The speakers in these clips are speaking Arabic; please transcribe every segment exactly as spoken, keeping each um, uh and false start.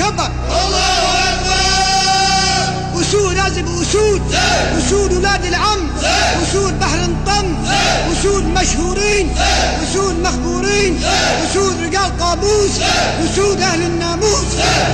كبر الله أكبر. أسود لازم أسود، أسود ولاد العم، أسود بحر انطم، أسود مشهورين، أسود مخبورين، أسود رجال قابوس، أسود أهل الناموس.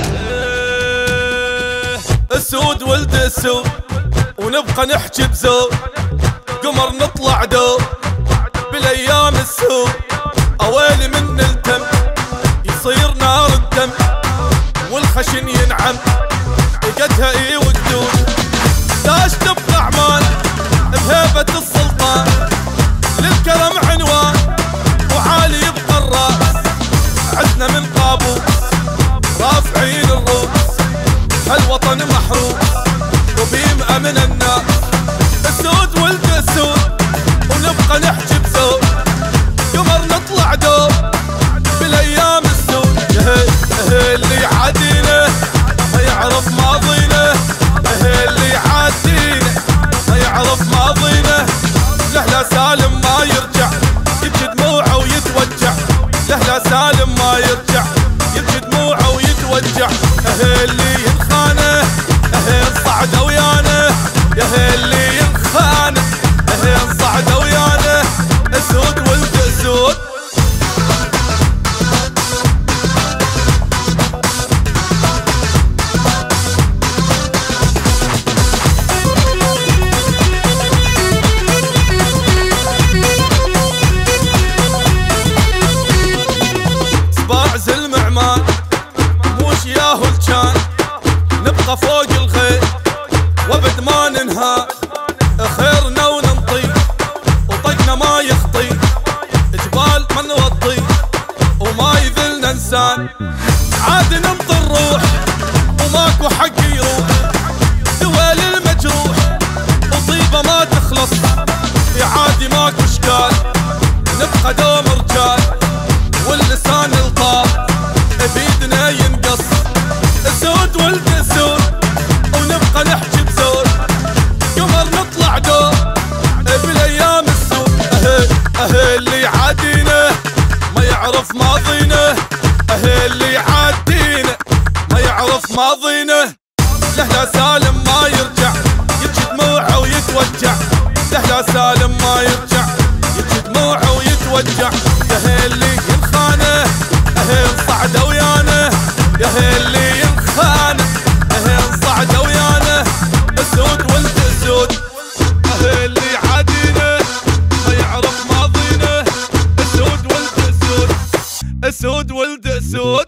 أسود ولد أسود ونبقى نحكي بزود، قمر نطلع دوب بالايام السوق. اويلي من التم يصير نار الدم والخشن ينعم يقدها اي والدود. داش تبقى اعمال بهيبة السلطان، للكرم عنوان وعالي يبقى الراس. عدنا من قابوس رافعين الروس، هالوطن محروس وبيمأة من الناس. السود ولد السود ونبقى نحكي بزود، قمر نطلع دوب بالايام السود. يهي اللي يعادينا ما يعرف ماضينا، يهي اللي يعادينا ما يعرف ماضينا. لهلا سالم ما يرجع يبكي دموعه ويتوجع، لهلا سالم ما يرجع يبكي دموعه ويتوجع. يهي اللي ينخانه يهي الصعد ويانا، يهي اللي ينخانه يهي الصعد ويانا. اسود ولد اسود صباع زلم عمان موش ياهو الجان، نبقى فوق الخير وابد ما ننهار. خيرنا وننطي وطقنا ما يخطي، جبال ما نوطي وما يذلنا انسان. عاد نمطي الروح وماكو حق يروح، دوال المجروح وطيبه ما تخلص. يا عادي ماكو اشكال نبقى دوم رجال، واللسان الطاب بيدنا ينقص. اسود ولد اسود ونبقى نحكي بزود، قمر نطلع دوب بالايام السوق. اهي اهي اللي يعادينا ما يعرف ماضينا، اهي اللي يعادينا ما يعرف ماضينا. لهلا سالم ما يرجع يبكي دموعه ويتوجع، لهلا سالم ما يرجع يبكي دموعه ويتوجع. يهي اللي ينخانه اهي الصعد ويانا، يهي اللي ينخانه اهي الصعد ويانا. اسود ولد اسود اهي اللي يعادينا ما يعرف ماضينا، اسود ولد اسود اسود ولد اسود.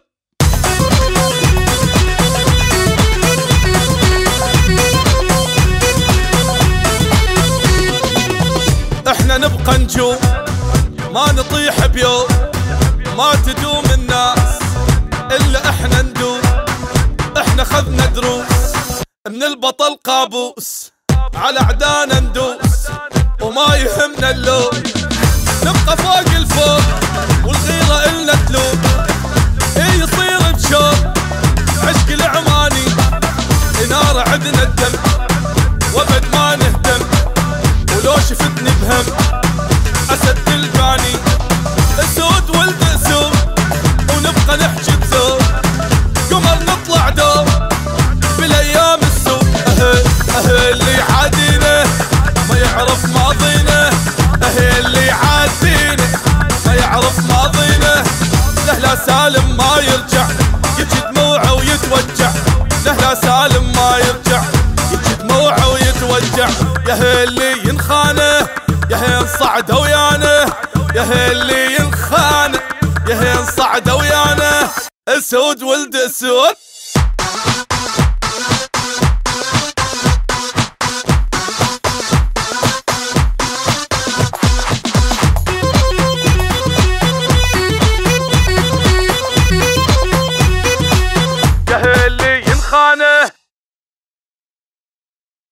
احنا نبقى نجوم ما نطيح بيوم، ما تدوم الناس الا احنا ندوم. احنا خذنا دروس من البطل قابوس، على اعدانا ندوس وما يهمنا اللوم. نبقى فوق الفوق والغيرة إلنا تلوم، ايه يصير بشوق عشق العماني نار عدنا الدم وابد ما نهتم. ولو شفتني بهم اسد تلقاني. اسود ولد اسود ونبقى نحكي بزود، قمر نطلع دوب بالايام السوق. اهي اهي اللي يعادينا ما يعرف ماضينا، اهي اللي يعادينا ما يعرف ماضينا. لهلا سالم ما يرجع يبكي دموعه ويتوجع، لهلا سالم ما يرجع يبكي دموعه ويتوجع. يهي اللي ينخانه يهي نصعد ويانا، يهي اللي ينخانه يهي نصعد ويانا. اسود ولد اسود